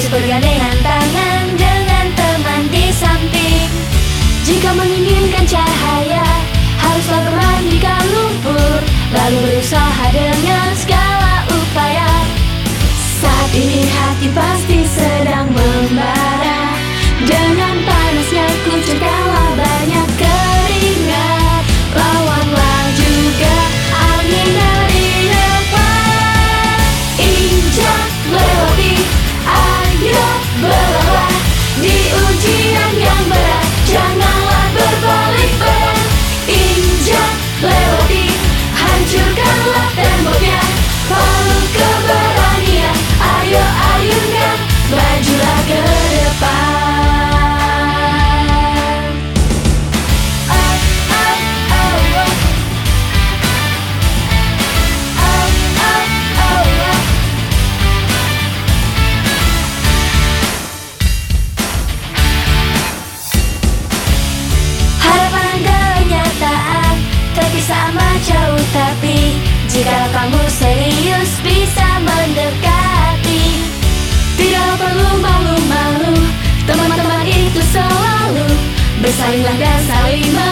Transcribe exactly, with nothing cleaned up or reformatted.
bergandengan tangan dengan teman di samping. Jika menginginkan cahaya, haruslah bermandikan lumpur, lalu berusaha dengan segala upaya. Saat ini hati pasti sedang membara, dengan panasnya kucurkanlah banyak keringat. Lawanlah juga angin dari depan. Injak, lewati, ayo berlalah. Di ujian yang berat, janganlah berbalik badan. Injak, lewati, hancurkanlah temboknya. Perlu keberanian, ayo ayunkan, majulah ke depan. Terpisah amat jauh, tapi jika kamu serius bisa mendekati, tidak perlu malu-malu. Teman-teman itu selalu bersalinglah dan saling